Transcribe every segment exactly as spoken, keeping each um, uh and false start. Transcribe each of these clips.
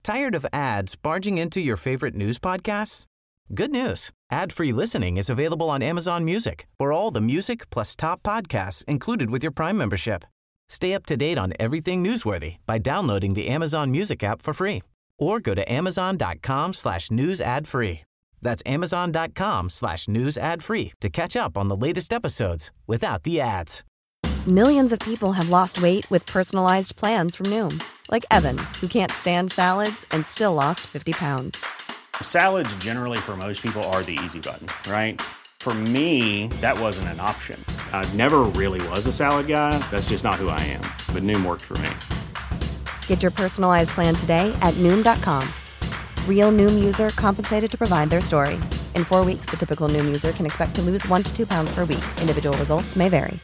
Tired of ads barging into your favorite news podcasts? Good news. Ad-free listening is available on Amazon Music for all the music plus top podcasts included with your Prime membership. Stay up to date on everything newsworthy by downloading the Amazon Music app for free or go to amazon.com slash news ad free. That's amazon.com slash news ad free to catch up on the latest episodes without the ads. Millions of people have lost weight with personalized plans from Noom. Like Evan, who can't stand salads and still lost fifty pounds. Salads generally for most people are the easy button, right? For me, that wasn't an option. I never really was a salad guy. That's just not who I am. But Noom worked for me. Get your personalized plan today at Noom dot com. Real Noom user compensated to provide their story. In four weeks, the typical Noom user can expect to lose one to two pounds per week. Individual results may vary.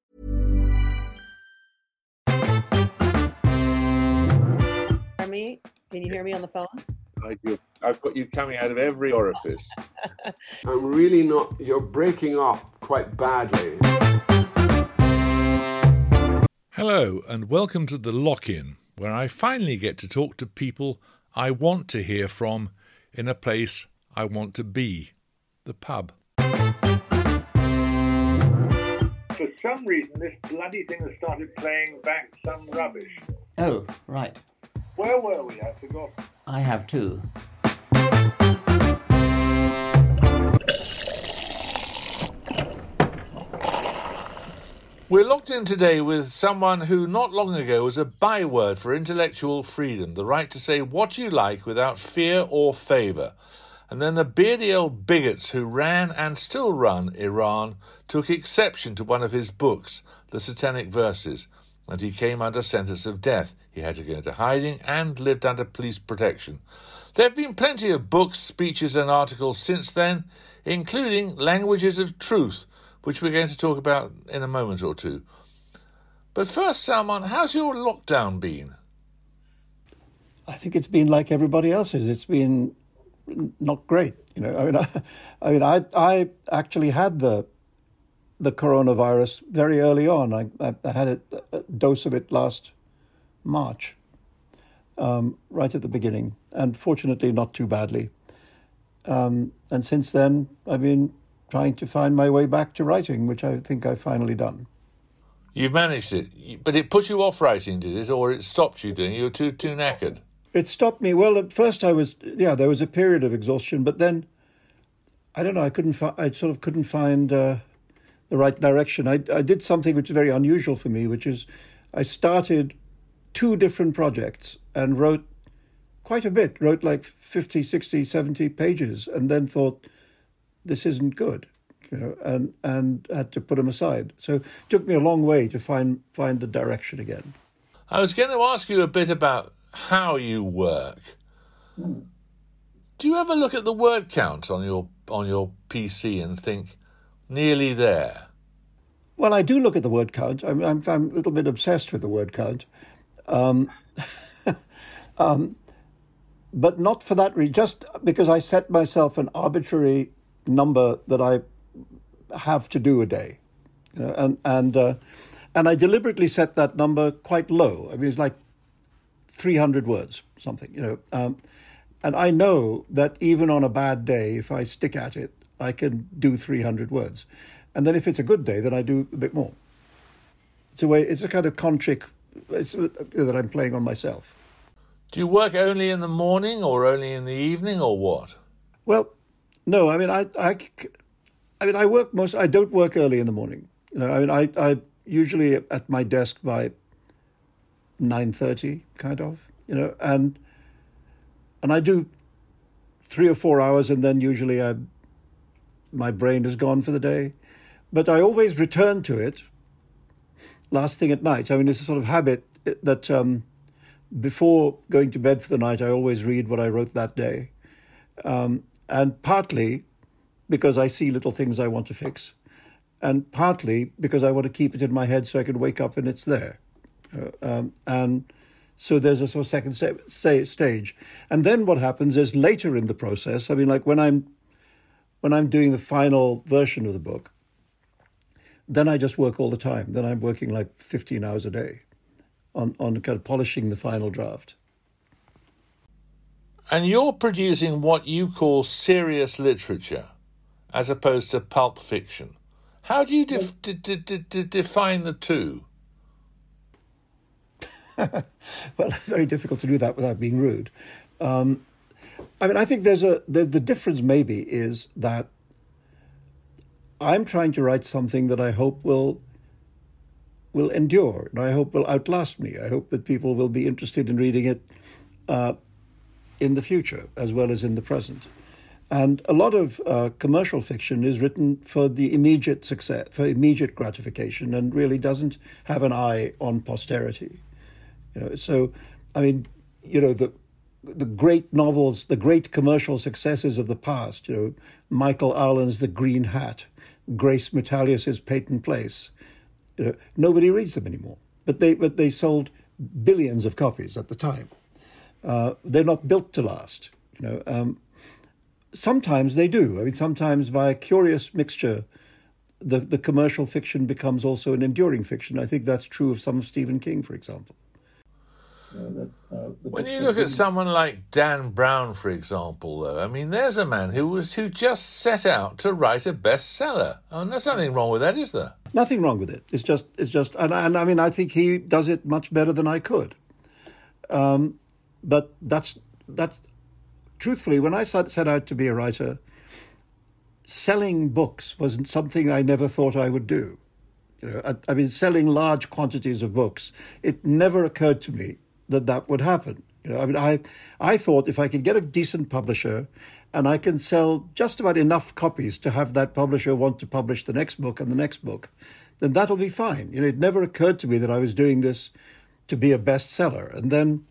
Me? Can you hear me on the phone? I do. I've got you coming out of every orifice. I'm really not... You're breaking up quite badly. Hello, and welcome to The Lock-In, where I finally get to talk to people I want to hear from in a place I want to be, the pub. For some reason, this bloody thing has started playing back some rubbish. Oh, right. Where were we? I forgot. I have too. We're locked in today with someone who not long ago was a byword for intellectual freedom, the right to say what you like without fear or favour. And then the beardy old bigots who ran and still run Iran took exception to one of his books, The Satanic Verses, and he came under sentence of death. He had to go into hiding and lived under police protection. There have been plenty of books, speeches and articles since then, including Languages of Truth, which we're going to talk about in a moment or two. But first, Salman, how's your lockdown been? I think it's been like everybody else's. It's been not great. You know, I mean, I, I mean, I, I actually had the the coronavirus very early on. I, I, I had a, a dose of it last March, um, right at the beginning, and fortunately not too badly. Um, and since then, I've been trying to find my way back to writing, which I think I've finally done. You've managed it, but it put you off writing, did it, or it stopped you doing it? You were too, too knackered? It stopped me. Well, at first I was, yeah, there was a period of exhaustion, but then, I don't know, I couldn't, fi- I sort of couldn't find uh, the right direction. I, I did something which is very unusual for me, which is I started two different projects and wrote quite a bit, wrote like fifty, sixty, seventy pages, and then thought, this isn't good, you know, and, and had to put them aside. So it took me a long way to find find the direction again. I was going to ask you a bit about how you work. Mm. Do you ever look at the word count on your on your P C and think, nearly there? Well, I do look at the word count. I'm I'm, I'm a little bit obsessed with the word count, um, um, but not for that reason. Just because I set myself an arbitrary number that I have to do a day, you know, and and uh, and I deliberately set that number quite low. I mean, it's like three hundred words, something, you know. Um, and I know that even on a bad day, if I stick at it, I can do three hundred words. And then if it's a good day, then I do a bit more. It's a way. It's a kind of con trick it's, uh, that I'm playing on myself. Do you work only in the morning or only in the evening or what? Well, no. I mean, I, I, I mean, I work most. I don't work early in the morning. You know, I mean, I, I usually at my desk by nine thirty, kind of. You know, and and I do three or four hours, and then usually I, my brain is gone for the day. But I always return to it last thing at night. I mean, it's a sort of habit that um, before going to bed for the night, I always read what I wrote that day. Um, and partly because I see little things I want to fix, and partly because I want to keep it in my head so I can wake up and it's there. Uh, um, and so there's a sort of second st- st- stage. And then what happens is later in the process, I mean, like when I'm when I'm doing the final version of the book, then I just work all the time. Then I'm working like fifteen hours a day on, on kind of polishing the final draft. And you're producing what you call serious literature, as opposed to pulp fiction. How do you def- d- d- d- d- define the two? Well, it's very difficult to do that without being rude. Um, I mean, I think there's a the, the difference maybe is that I'm trying to write something that I hope will will endure, and I hope will outlast me. I hope that people will be interested in reading it uh, in the future as well as in the present. And a lot of uh, commercial fiction is written for the immediate success, for immediate gratification, and really doesn't have an eye on posterity. You know, so, I mean, you know, the the great novels, the great commercial successes of the past, you know, Michael Arlen's The Green Hat, Grace Metalius's Peyton Place, you know, nobody reads them anymore. But they but they sold billions of copies at the time. Uh, they're not built to last, you know. Um, sometimes they do. I mean, sometimes by a curious mixture, the, the commercial fiction becomes also an enduring fiction. I think that's true of some of Stephen King, for example. Uh, that, uh, when you look at someone like Dan Brown, for example, though, I mean, there's a man who was who just set out to write a bestseller. And there's nothing wrong with that, is there? Nothing wrong with it. It's just, it's just, and, and I mean, I think he does it much better than I could. Um, but that's that's truthfully, when I set out to be a writer, selling books wasn't something I never thought I would do. You know, I, I mean, selling large quantities of books, it never occurred to me that that would happen. You know, I mean, I I thought if I could get a decent publisher and I can sell just about enough copies to have that publisher want to publish the next book and the next book, then that'll be fine. You know, it never occurred to me that I was doing this to be a bestseller. And then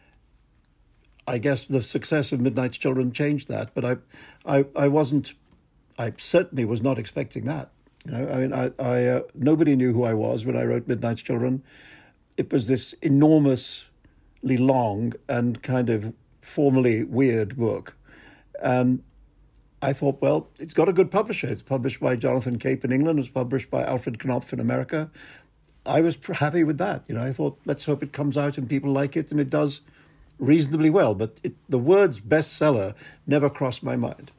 I guess the success of Midnight's Children changed that, but I I, I wasn't, I certainly was not expecting that. You know, I mean, I, I uh, nobody knew who I was when I wrote Midnight's Children. It was this enormously long and kind of formally weird book. And I thought, well, it's got a good publisher. It's published by Jonathan Cape in England. It's published by Alfred Knopf in America. I was happy with that. You know, I thought, let's hope it comes out and people like it, and it does reasonably well. But it, the words bestseller never crossed my mind.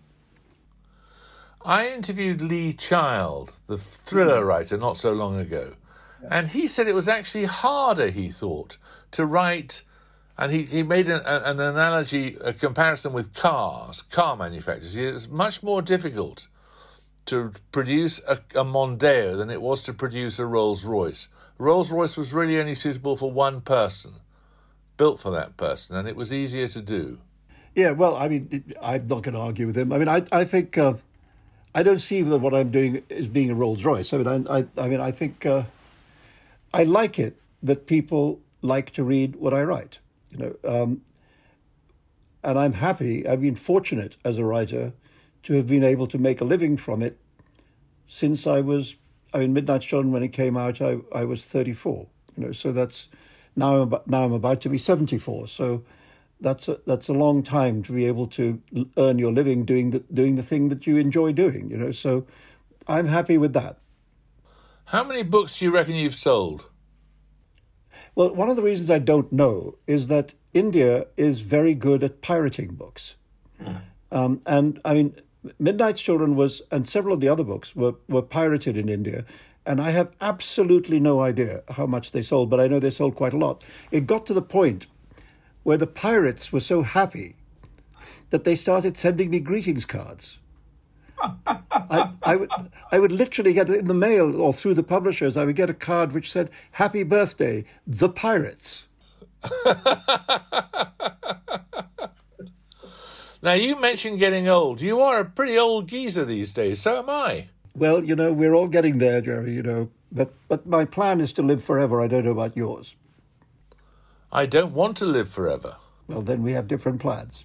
I interviewed Lee Child, the thriller writer, not so long ago. Yeah. And he said it was actually harder, he thought, to write. And he, he made an, an analogy, a comparison with cars, car manufacturers. It's much more difficult to produce a, a Mondeo than it was to produce a Rolls-Royce. Rolls-Royce was really only suitable for one person, built for that person, and it was easier to do. Yeah, well, I mean, I'm not going to argue with him. I mean, I, I think... Uh, I don't see that what I'm doing is being a Rolls-Royce. I mean, I, I, I mean, I think uh, I like it that people like to read what I write. You know, um, and I'm happy. I've been fortunate as a writer to have been able to make a living from it since I was. I mean, Midnight's Children, when it came out, I, I was thirty-four. You know, so that's now I'm about, now I'm about to be seventy-four. So. That's a, that's a long time to be able to earn your living doing the, doing the thing that you enjoy doing, you know. So I'm happy with that. How many books do you reckon you've sold? Well, one of the reasons I don't know is that India is very good at pirating books. Mm. Um, and, I mean, Midnight's Children was, and several of the other books were, were pirated in India. And I have absolutely no idea how much they sold, but I know they sold quite a lot. It got to the point where the pirates were so happy that they started sending me greetings cards. I, I would I would literally get in the mail or through the publishers, I would get a card which said, "Happy birthday, the Pirates." Now, you mentioned getting old. You are a pretty old geezer these days, so am I. Well, you know, we're all getting there, Jeremy, you know. But, but my plan is to live forever. I don't know about yours. I don't want to live forever. Well, then we have different plans.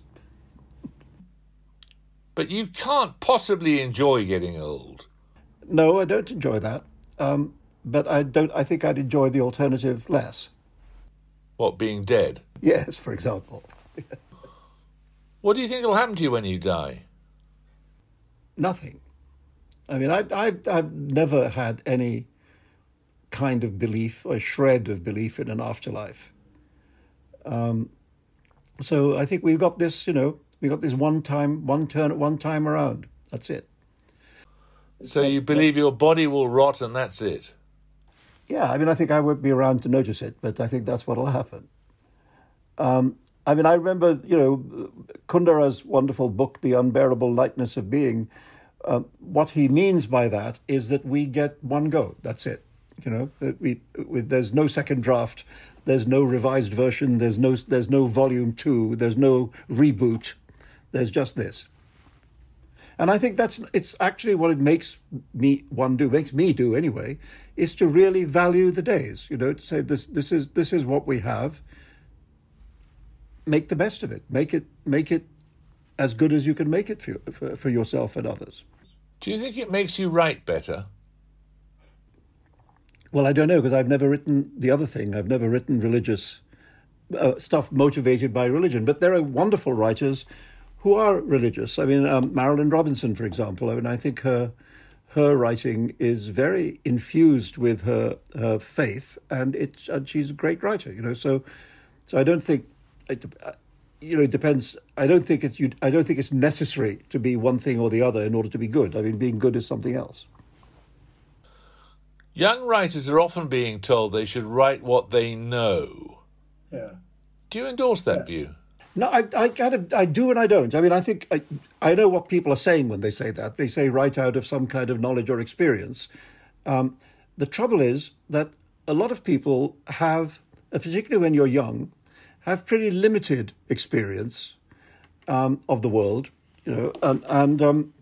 But you can't possibly enjoy getting old. No, I don't enjoy that. Um, but I don't. I think I'd enjoy the alternative less. What, being dead? Yes, for example. What do you think will happen to you when you die? Nothing. I mean, I, I, I've never had any kind of belief, or shred of belief in an afterlife. Um, So I think we've got this, you know, we've got this one time, one turn, one time around. That's it. So you believe your body will rot and that's it? Yeah, I mean, I think I won't be around to notice it, but I think that's what will happen. Um, I mean, I remember, you know, Kundera's wonderful book, The Unbearable Lightness of Being. Uh, what he means by that is that we get one go. That's it. You know, that we, we there's no second draft, there's no revised version, there's no there's no volume two, there's no reboot. There's just this. And I think that's it's actually what it makes me one do, makes me do anyway, is to really value the days. You know, to say this this is this is what we have. Make the best of it. Make it make it as good as you can make it for for, for yourself and others. Do you think it makes you write better? Well, I don't know, because I've never written the other thing. I've never written religious uh, stuff motivated by religion. But there are wonderful writers who are religious. I mean, um, Marilyn Robinson, for example. I mean, I think her her writing is very infused with her her faith, and it's and she's a great writer. You know, so so I don't think. It, you know, it depends. I don't think it's. You, I don't think it's necessary to be one thing or the other in order to be good. I mean, being good is something else. Young writers are often being told they should write what they know. Yeah. Do you endorse that yeah. view? No, I, I kind of, I do and I don't. I mean, I think I, I know what people are saying when they say that. They say write out of some kind of knowledge or experience. Um, the trouble is that a lot of people have, particularly when you're young, have pretty limited experience um, of the world, you know, and and, um,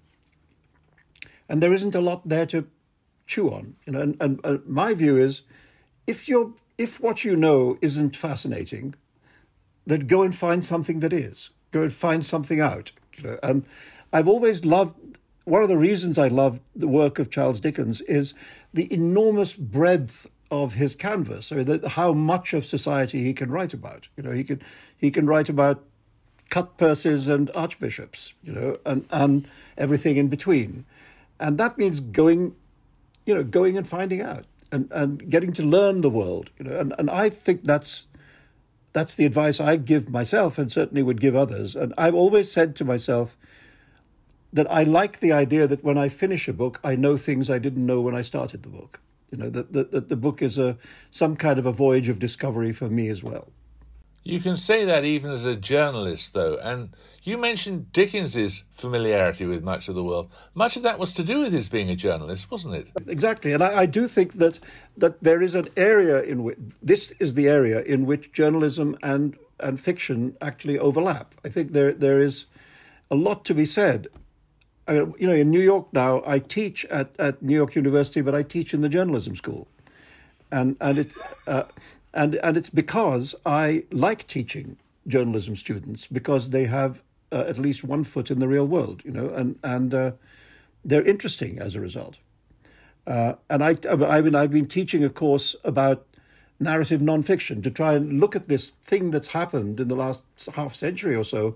and there isn't a lot there to chew on, you know. And, and, and my view is, if you're if what you know isn't fascinating, then go and find something that is. Go and find something out, you know. And I've always loved. One of the reasons I love the work of Charles Dickens is the enormous breadth of his canvas, or the, how much of society he can write about. You know, he can he can write about cut purses and archbishops, you know, and, and everything in between. And that means going, you know, going and finding out and, and getting to learn the world, you know. And, and I think that's that's the advice I give myself and certainly would give others. And I've always said to myself that I like the idea that when I finish a book, I know things I didn't know when I started the book. You know, that the, the, the book is a some kind of a voyage of discovery for me as well. You can say that even as a journalist, though. And you mentioned Dickens's familiarity with much of the world. Much of that was to do with his being a journalist, wasn't it? Exactly. And I, I do think that that there is an area in which, this is the area in which journalism and, and fiction actually overlap. I think there there is a lot to be said. I mean, you know, in New York now, I teach at, at New York University, but I teach in the journalism school, and and it uh, and and it's because I like teaching journalism students because they have uh, at least one foot in the real world, you know, and and uh, they're interesting as a result. Uh, and I I mean I've been teaching a course about narrative nonfiction to try and look at this thing that's happened in the last half century or so,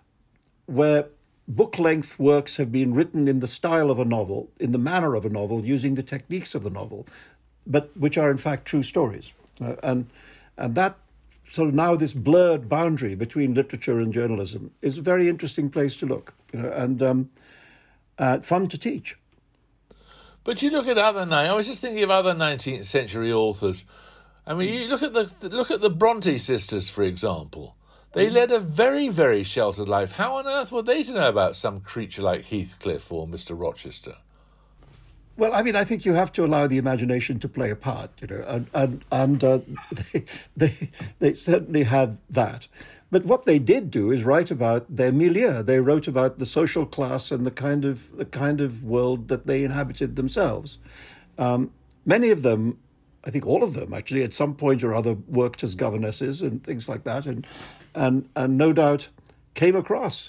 where book-length works have been written in the style of a novel, in the manner of a novel, using the techniques of the novel, but which are in fact true stories. Uh, and and that sort of now this blurred boundary between literature and journalism is a very interesting place to look, you know, and um, uh, fun to teach. But you look at other, I was just thinking of other nineteenth century authors. I mean, you look at the look at the Bronte sisters, for example. They led a very, very sheltered life. How on earth were they to know about some creature like Heathcliff or Mister Rochester? Well, I mean, I think you have to allow the imagination to play a part, you know, and and, and uh, they, they they certainly had that. But what they did do is write about their milieu. They wrote about the social class and the kind of the kind of world that they inhabited themselves. Um, many of them, I think all of them, actually, at some point or other, worked as governesses and things like that, and. And and no doubt came across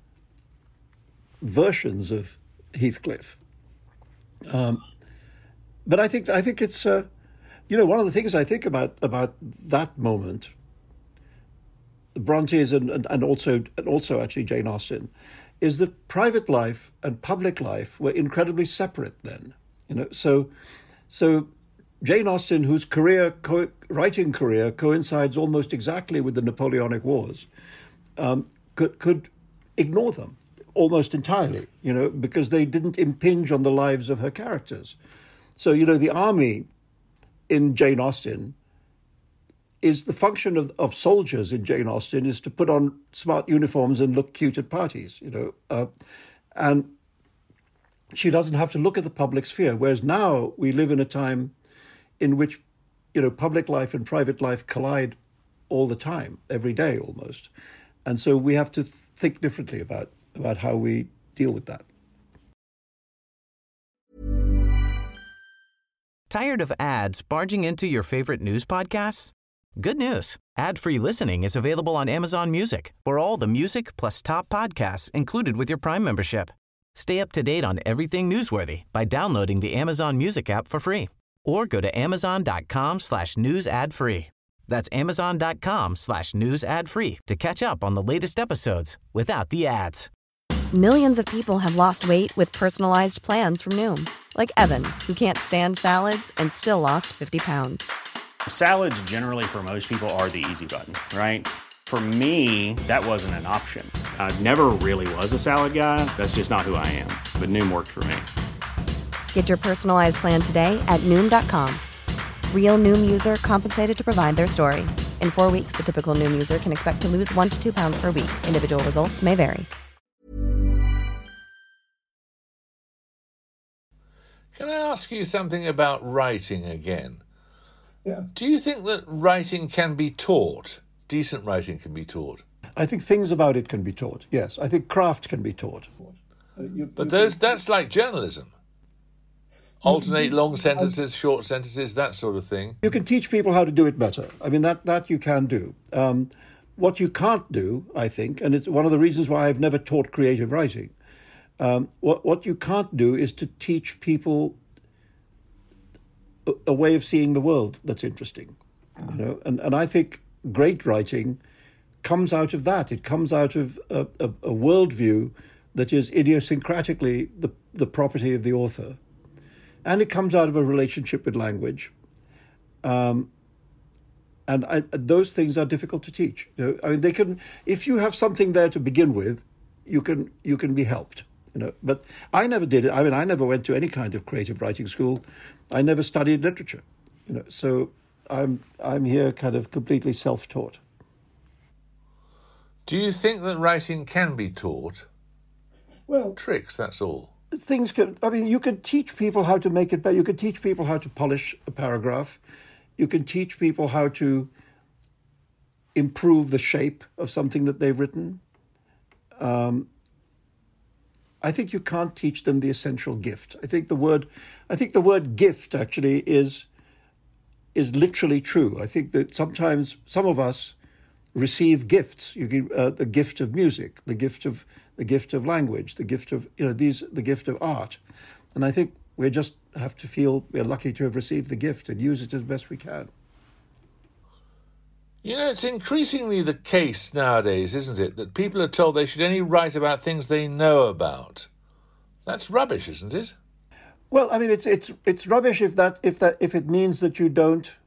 versions of Heathcliff. Um, but I think I think it's uh, you know, one of the things I think about about that moment, the Brontes and, and, and also and also actually Jane Austen, is that private life and public life were incredibly separate then. You know, so so. Jane Austen, whose career, co- writing career, coincides almost exactly with the Napoleonic Wars, um, could could ignore them almost entirely, you know, because they didn't impinge on the lives of her characters. So, you know, the army in Jane Austen is the function of, of soldiers in Jane Austen is to put on smart uniforms and look cute at parties, you know, uh, and she doesn't have to look at the public sphere. Whereas now we live in a time in which, you know, public life and private life collide all the time, every day almost. And so we have to th- think differently about, about how we deal with that. Tired of ads barging into your favorite news podcasts? Good news. Ad-free listening is available on Amazon Music for all the music plus top podcasts included with your Prime membership. Stay up to date on everything newsworthy by downloading the Amazon Music app for free or go to amazon.com slash news ad free. That's amazon.com slash news ad free to catch up on the latest episodes without the ads. Millions of people have lost weight with personalized plans from Noom. Like Evan, who can't stand salads and still lost fifty pounds. Salads generally for most people are the easy button, right? For me, that wasn't an option. I never really was a salad guy. That's just not who I am. But Noom worked for me. Get your personalized plan today at Noom dot com. Real Noom user compensated to provide their story. In four weeks, the typical Noom user can expect to lose one to two pounds per week. Individual results may vary. Can I ask you something about writing again? Yeah. Do you think that writing can be taught? Decent writing can be taught? I think things about it can be taught, yes. I think craft can be taught. Uh, you, But you, those that's like journalism. Alternate long sentences, short sentences, that sort of thing. You can teach people how to do it better. I mean, that, that you can do. Um, what you can't do, I think, and it's one of the reasons why I've never taught creative writing, um, what, what you can't do is to teach people a, a way of seeing the world that's interesting. You know, and, and I think great writing comes out of that. It comes out of a, a, a worldview that is idiosyncratically the, the property of the author. And it comes out of a relationship with language. Um, and I, those things are difficult to teach. You know, I mean, they can, if you have something there to begin with, you can you can be helped. You know, but I never did it. I mean, I never went to any kind of creative writing school. I never studied literature. You know, so I'm I'm here kind of completely self-taught. Do you think that writing can be taught? Well, tricks, that's all. Things can, I mean, you can teach people how to make it better. You can teach people how to polish a paragraph. You can teach people how to improve the shape of something that they've written. Um, I think you can't teach them the essential gift. I think the word, I think the word gift actually is, is literally true. I think that sometimes some of us receive gifts. You can, uh, the gift of music, the gift of the gift of language, the gift of you know these, the gift of art, and I think we just have to feel we're lucky to have received the gift and use it as best we can. You know, it's increasingly the case nowadays, isn't it, that people are told they should only write about things they know about. That's rubbish, isn't it? Well, I mean, it's it's it's rubbish if that if that if it means that you don't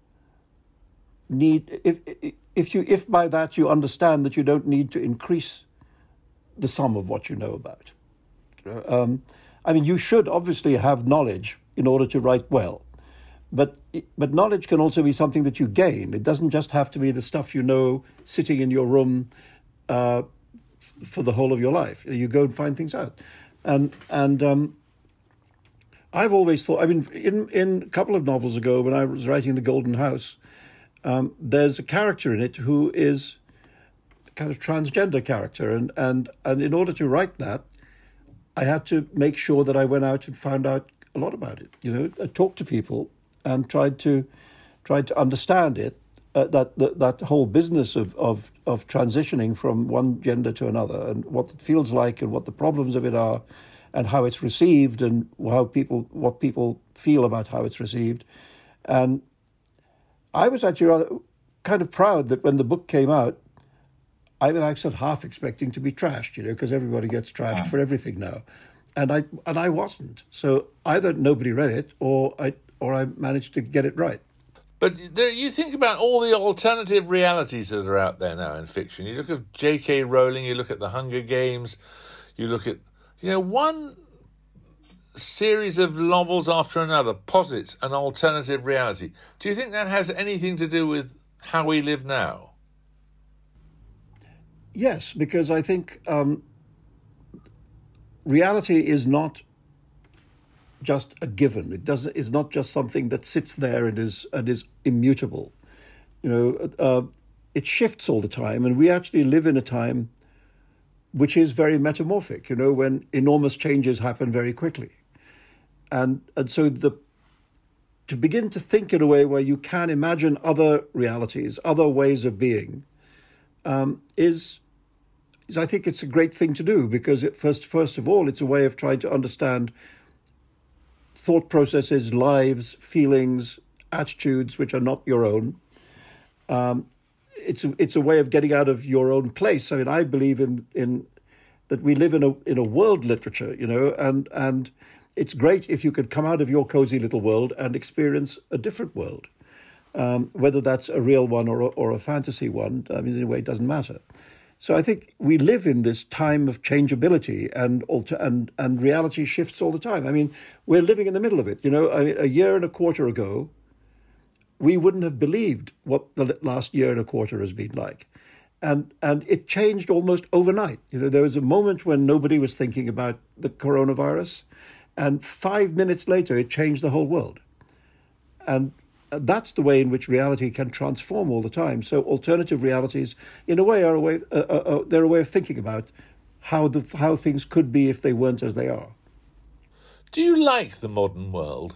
need if if you if by that you understand that you don't need to increase the sum of what you know about. Um, I mean, you should obviously have knowledge in order to write well, but but knowledge can also be something that you gain. It doesn't just have to be the stuff you know sitting in your room uh, for the whole of your life. You go and find things out, and and um, I've always thought. I mean, in in a couple of novels ago, when I was writing The Golden House, um, there's a character in it who is kind of transgender character, and, and and in order to write that, I had to make sure that I went out and found out a lot about it. You know, I talked to people and tried to tried to understand it. Uh, that, that that whole business of, of of transitioning from one gender to another, and what it feels like, and what the problems of it are, and how it's received, and how people what people feel about how it's received. And I was actually rather kind of proud that when the book came out, I mean, I was half expecting to be trashed, you know, because everybody gets trashed for everything now, and I and I wasn't. So either nobody read it, or I or I managed to get it right. But there, you think about all the alternative realities that are out there now in fiction. You look at J K Rowling, you look at The Hunger Games, you look at, you know, one series of novels after another posits an alternative reality. Do you think that has anything to do with how we live now? Yes, because I think um, reality is not just a given. It doesn't. It's not just something that sits there and is and is immutable. You know, uh, it shifts all the time, and we actually live in a time which is very metamorphic. You know, when enormous changes happen very quickly, and and so the to begin to think in a way where you can imagine other realities, other ways of being, um, is. is I think it's a great thing to do, because it, first first of all, it's a way of trying to understand thought processes, lives, feelings, attitudes which are not your own. Um, it's a, it's a way of getting out of your own place. I mean, I believe in in that we live in a in a world literature, you know, and and it's great if you could come out of your cozy little world and experience a different world, um, whether that's a real one or a, or a fantasy one. I mean, in a way, it doesn't matter. So I think we live in this time of changeability, and alter, and and reality shifts all the time. I mean, we're living in the middle of it. You know, I mean, a year and a quarter ago, we wouldn't have believed what the last year and a quarter has been like, and and it changed almost overnight. You know, there was a moment when nobody was thinking about the coronavirus, and five minutes later, it changed the whole world, and. That's the way in which reality can transform all the time. So alternative realities, in a way, are a way. Uh, uh, uh, they're a way of thinking about how the how things could be if they weren't as they are. Do you like the modern world?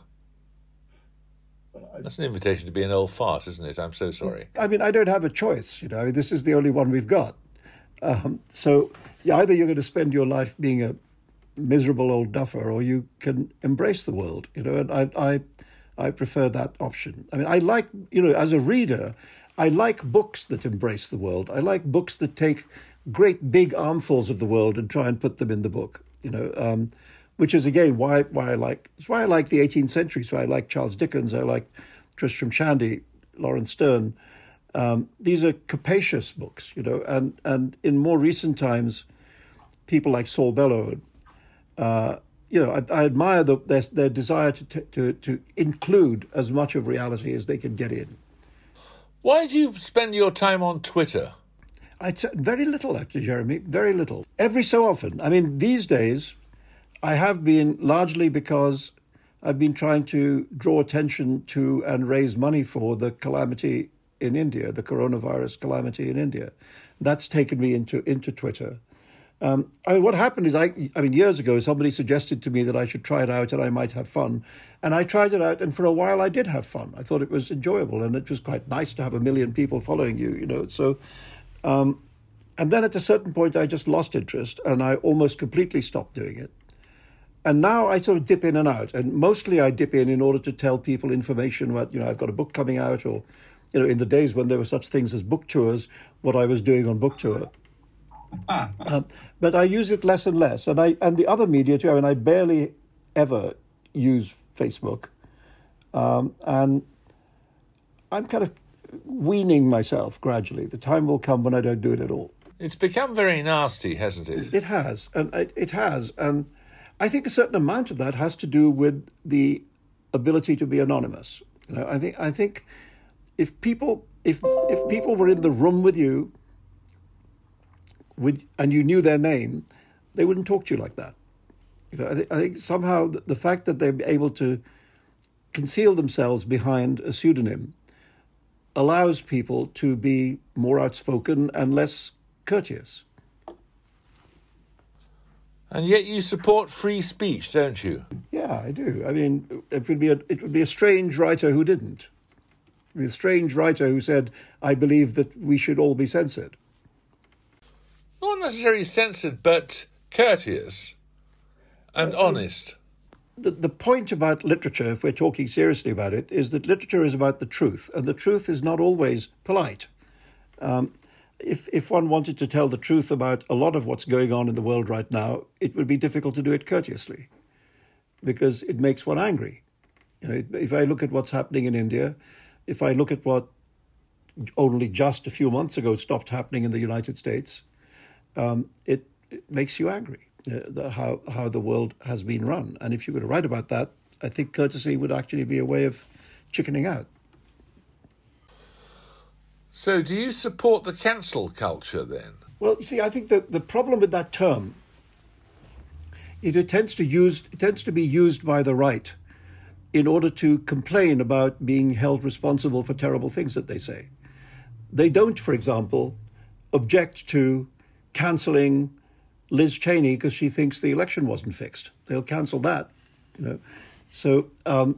That's an invitation to be an old fart, isn't it? I'm so sorry. I mean, I don't have a choice. You know, I mean, this is the only one we've got. Um, so yeah, either you're going to spend your life being a miserable old duffer, or you can embrace the world. You know, and I. I I prefer that option. I mean, I like, you know, as a reader, I like books that embrace the world. I like books that take great big armfuls of the world and try and put them in the book, you know, um, which is, again, why why I like, it's why I like the eighteenth century. So I like Charles Dickens, I like Tristram Shandy, Lawrence Sterne. Um, these are capacious books, you know, and, and in more recent times, people like Saul Bellow, uh, You know, I, I admire the, their, their desire to, to to include as much of reality as they can get in. Why do you spend your time on Twitter? I t- very little, actually, Jeremy. Very little. Every so often. I mean, these days, I have been largely because I've been trying to draw attention to and raise money for the calamity in India, the coronavirus calamity in India. That's taken me into into Twitter. Um, I mean, what happened is, I, I mean, years ago, somebody suggested to me that I should try it out and I might have fun. And I tried it out, and for a while I did have fun. I thought it was enjoyable, and it was quite nice to have a million people following you, you know. So, um, and then at a certain point, I just lost interest, and I almost completely stopped doing it. And now I sort of dip in and out, and mostly I dip in in order to tell people information about, you know, I've got a book coming out, or, you know, in the days when there were such things as book tours, what I was doing on book tour. Um, but I use it less and less, and I and the other media too. I mean, I barely ever use Facebook, um, and I'm kind of weaning myself gradually. The time will come when I don't do it at all. It's become very nasty, hasn't it? It has, and it, it has, and I think a certain amount of that has to do with the ability to be anonymous. You know, I think I think if people if if people were in the room with you. With and you knew their name, they wouldn't talk to you like that. You know, I, th- I think somehow the, the fact that they're able to conceal themselves behind a pseudonym allows people to be more outspoken and less courteous. And yet you support free speech, don't you? Yeah, I do. I mean, it would be a, it would be a strange writer who didn't. It would be a strange writer who said, "I believe that we should all be censored." Not necessarily censored, but courteous and honest. The, the point about literature, if we're talking seriously about it, is that literature is about the truth, and the truth is not always polite. Um, if if one wanted to tell the truth about a lot of what's going on in the world right now, it would be difficult to do it courteously, because it makes one angry. You know, if I look at what's happening in India, if I look at what only just a few months ago stopped happening in the United States, um, it, it makes you angry, uh, the, how, how the world has been run. And if you were to write about that, I think courtesy would actually be a way of chickening out. So do you support the cancel culture then? Well, you see, I think that the problem with that term, it, it tends to use it tends to be used by the right in order to complain about being held responsible for terrible things that they say. They don't, for example, object to cancelling Liz Cheney because she thinks the election wasn't fixed. They'll cancel that, you know. So um,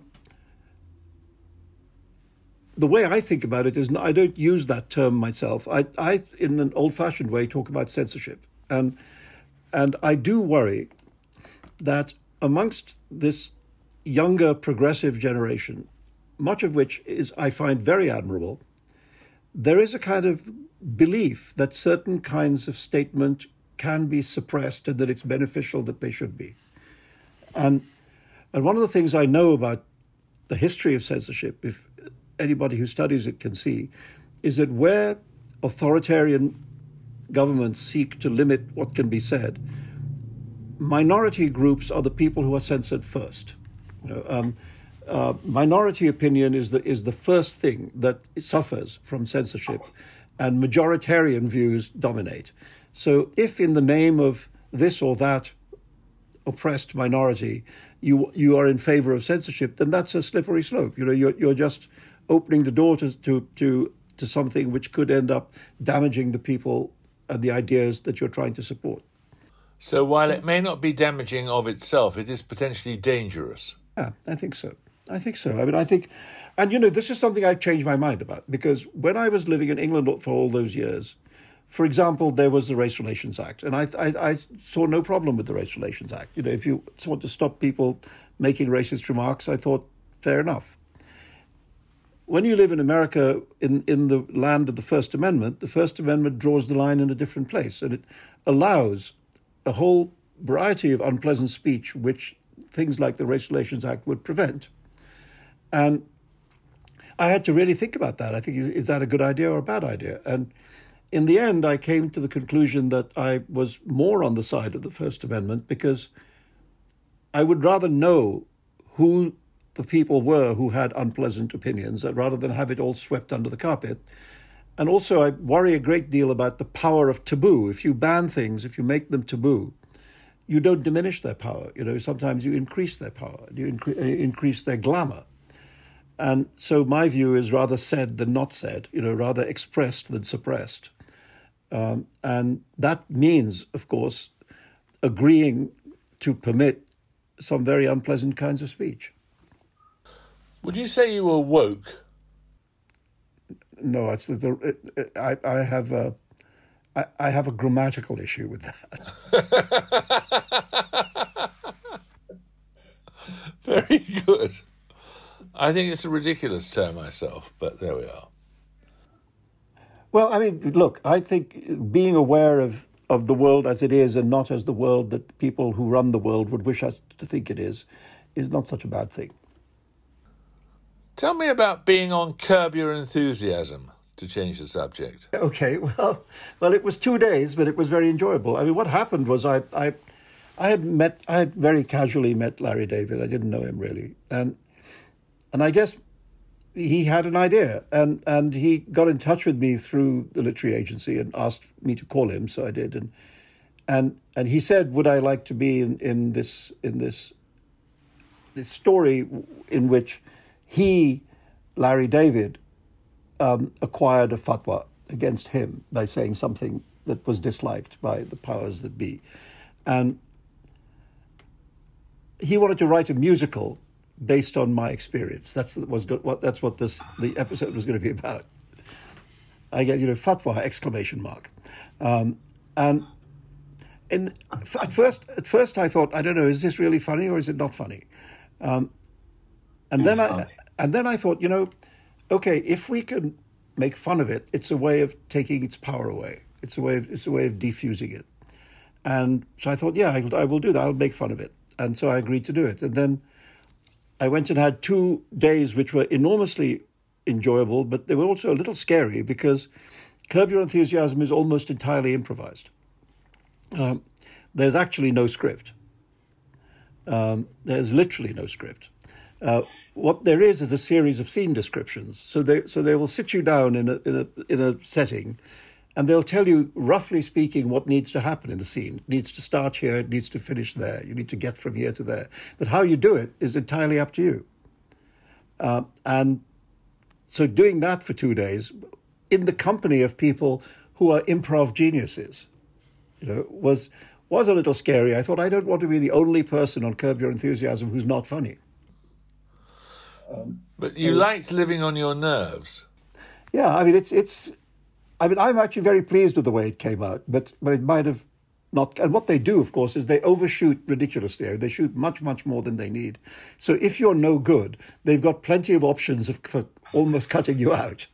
the way I think about it is I don't use that term myself. I, I in an old-fashioned way, talk about censorship. And, and I do worry that amongst this younger progressive generation, much of which is I find very admirable, there is a kind of belief that certain kinds of statement can be suppressed and that it's beneficial that they should be. And and one of the things I know about the history of censorship, if anybody who studies it can see, is that where authoritarian governments seek to limit what can be said, minority groups are the people who are censored first. You know, um, uh, minority opinion is the is the first thing that suffers from censorship, and majoritarian views dominate. So if in the name of this or that oppressed minority you you are in favor of censorship, then that's a slippery slope. You know, you're you're just opening the door to to to, to something which could end up damaging the people and the ideas that you're trying to support. So while it may not be damaging of itself, it is potentially dangerous. Yeah, I think so. I think so. I mean, I think, and you know, this is something I've changed my mind about, because when I was living in England for all those years, for example, there was the Race Relations Act, and I, I, I saw no problem with the Race Relations Act. You know, if you want to stop people making racist remarks, I thought, fair enough. When you live in America, in, in the land of the First Amendment, the First Amendment draws the line in a different place, and it allows a whole variety of unpleasant speech, which things like the Race Relations Act would prevent. And I had to really think about that. I think, is that a good idea or a bad idea? And in the end, I came to the conclusion that I was more on the side of the First Amendment, because I would rather know who the people were who had unpleasant opinions rather than have it all swept under the carpet. And also, I worry a great deal about the power of taboo. If you ban things, if you make them taboo, you don't diminish their power. You know, sometimes you increase their power, you incre- increase their glamour. And so my view is rather said than not said, you know, rather expressed than suppressed. Um, and that means, of course, agreeing to permit some very unpleasant kinds of speech. Would you say you were woke? No, it's the, it, it, I, I have a, I, I have a grammatical issue with that. Very good. I think it's a ridiculous term myself, but there we are. Well, I mean, look, I think being aware of, of the world as it is and not as the world that people who run the world would wish us to think it is, is not such a bad thing. Tell me about being on Curb Your Enthusiasm, to change the subject. Okay, well, well, it was two days, but it was very enjoyable. I mean, what happened was I, I, I had met, I had very casually met Larry David. I didn't know him really, and and I guess he had an idea, and and he got in touch with me through the literary agency and asked me to call him, so I did, and and and he said, would I like to be in, in this in this this story in which he, Larry David, um, acquired a fatwa against him by saying something that was disliked by the powers that be. And he wanted to write a musical based on my experience. That's was what that's what this the episode was going to be about. I get, you know, fatwa exclamation mark, um, and and at first at first I thought, I don't know, is this really funny or is it not funny? Um, and then I and then I thought, you know, okay, if we can make fun of it, it's a way of taking its power away. It's a way of it's a way of defusing it. And so I thought, yeah, I, I will do that. I'll make fun of it. And so I agreed to do it. And then I went and had two days which were enormously enjoyable, but they were also a little scary because Curb Your Enthusiasm is almost entirely improvised. Um, there's actually no script. Um, there's literally no script. Uh, what there is is a series of scene descriptions. So they so they will sit you down in a in a in a setting, and they'll tell you, roughly speaking, what needs to happen in the scene. It needs to start here. It needs to finish there. You need to get from here to there. But how you do it is entirely up to you. Uh, and so doing that for two days, in the company of people who are improv geniuses, you know, was was a little scary. I thought, I don't want to be the only person on Curb Your Enthusiasm who's not funny. Um, but you so, liked living on your nerves. Yeah, I mean, it's it's. I mean, I'm actually very pleased with the way it came out, but but it might have not. And what they do, of course, is they overshoot ridiculously. They shoot much much more than they need. So if you're no good, they've got plenty of options of, for almost cutting you out.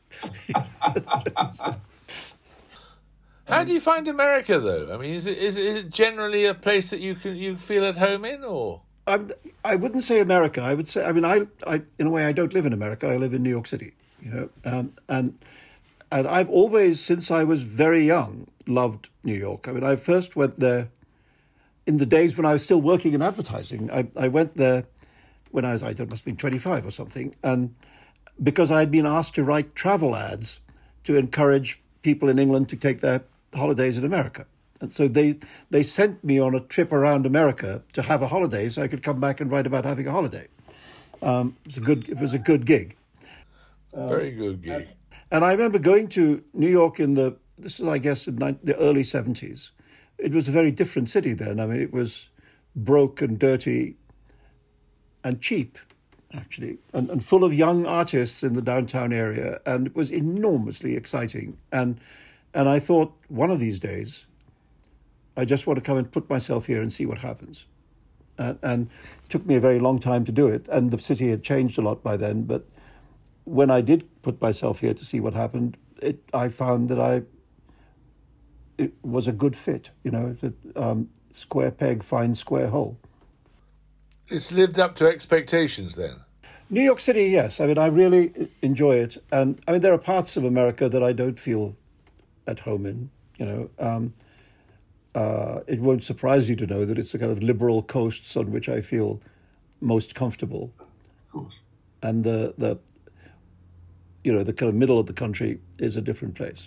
How do you find America, though? I mean, is it is it, is it generally a place that you can you feel at home in, or? I'm, I wouldn't say America. I would say, I mean, I, I, in a way, I don't live in America. I live in New York City, you know, um, and and I've always, since I was very young, loved New York. I mean, I first went there in the days when I was still working in advertising. I, I went there when I was, I don't must have been twenty-five or something, and because I'd been asked to write travel ads to encourage people in England to take their holidays in America. And so they they sent me on a trip around America to have a holiday so I could come back and write about having a holiday. Um, it was a good, it was a good gig. Very good gig. And, and I remember going to New York in the, this is, I guess, in the early seventies. It was a very different city then. I mean, it was broke and dirty and cheap, actually, and, and full of young artists in the downtown area. And it was enormously exciting. And and I thought, one of these days, I just want to come and put myself here and see what happens. And, and it took me a very long time to do it. And the city had changed a lot by then. But when I did put myself here to see what happened, it, I found that I it was a good fit. You know, it, um, square peg finds square hole. It's lived up to expectations then? New York City, yes. I mean, I really enjoy it. And I mean, there are parts of America that I don't feel at home in, you know. Um, Uh, it won't surprise you to know that it's the kind of liberal coasts on which I feel most comfortable. Of course. And the, the, you know, the kind of middle of the country is a different place.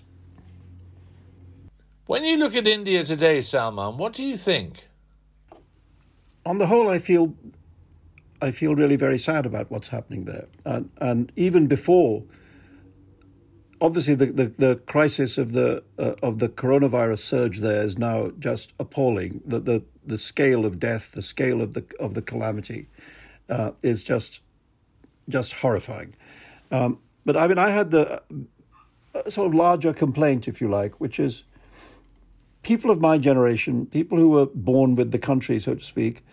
When you look at India today, Salman, what do you think? On the whole, I feel, I feel really very sad about what's happening there. And, and even before, obviously, the, the, the crisis of the uh, of the coronavirus surge there is now just appalling. The the, the scale of death, the scale of the of the calamity, uh, is just just horrifying. Um, but I mean, I had the uh, sort of larger complaint, if you like, which is people of my generation, people who were born with the country, so to speak.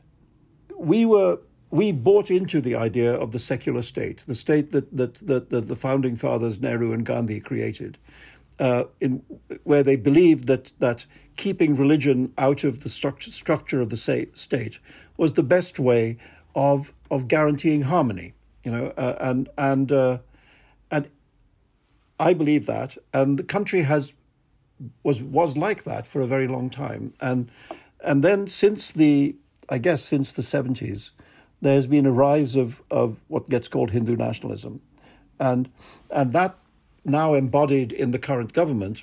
We were. We bought into the idea of the secular state, the state that that, that, that the founding fathers Nehru and Gandhi created, uh, in where they believed that that keeping religion out of the structure structure of the state was the best way of of guaranteeing harmony. You know, uh, and and uh, and I believe that, and the country has was was like that for a very long time, and and then since the I guess since the seventies. There's been a rise of, of what gets called Hindu nationalism. And and that, now embodied in the current government,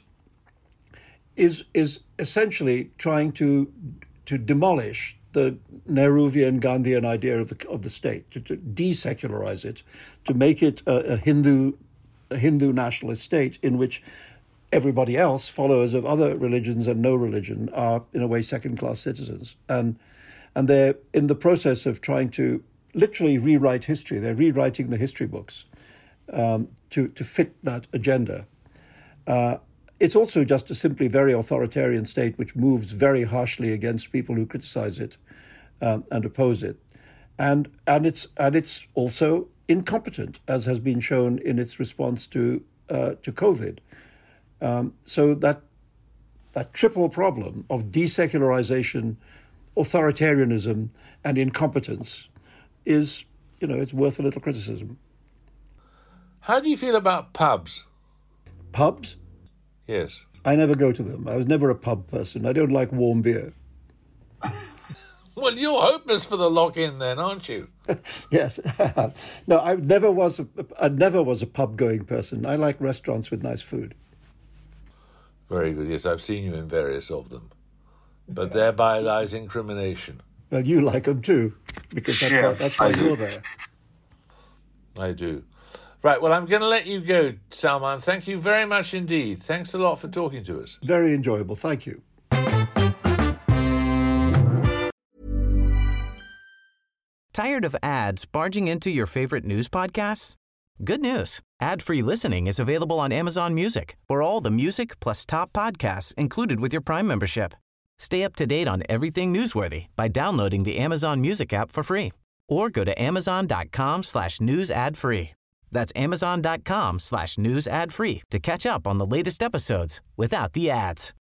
is is essentially trying to to demolish the Nehruvian, Gandhian idea of the of the state, to, to desecularize it, to make it a, a Hindu a Hindu nationalist state in which everybody else, followers of other religions and no religion, are in a way second-class citizens. And And they're in the process of trying to literally rewrite history. They're rewriting the history books um, to, to fit that agenda. Uh, it's also just a simply very authoritarian state which moves very harshly against people who criticize it um, and oppose it. And and it's and it's also incompetent, as has been shown in its response to uh, to COVID. Um, so that that triple problem of desecularization, authoritarianism, and incompetence is, you know, it's worth a little criticism. How do you feel about pubs? Pubs? Yes. I never go to them. I was never a pub person. I don't like warm beer. Well, you're hopeless for the lock-in then, aren't you? Yes. No, I never was a, I never was a pub-going person. I like restaurants with nice food. Very good. Yes, I've seen you in various of them. But thereby lies incrimination. Well, you like them too, because that's Yeah, why, that's why I do. you're there. I do. Right, well, I'm going to let you go, Salman. Thank you very much indeed. Thanks a lot for talking to us. Very enjoyable. Thank you. Tired of ads barging into your favorite news podcasts? Good news. Ad-free listening is available on Amazon Music for all the music plus top podcasts included with your Prime membership. Stay up to date on everything newsworthy by downloading the Amazon Music app for free or go to amazon.com slash news ad free. That's amazon.com slash news ad free to catch up on the latest episodes without the ads.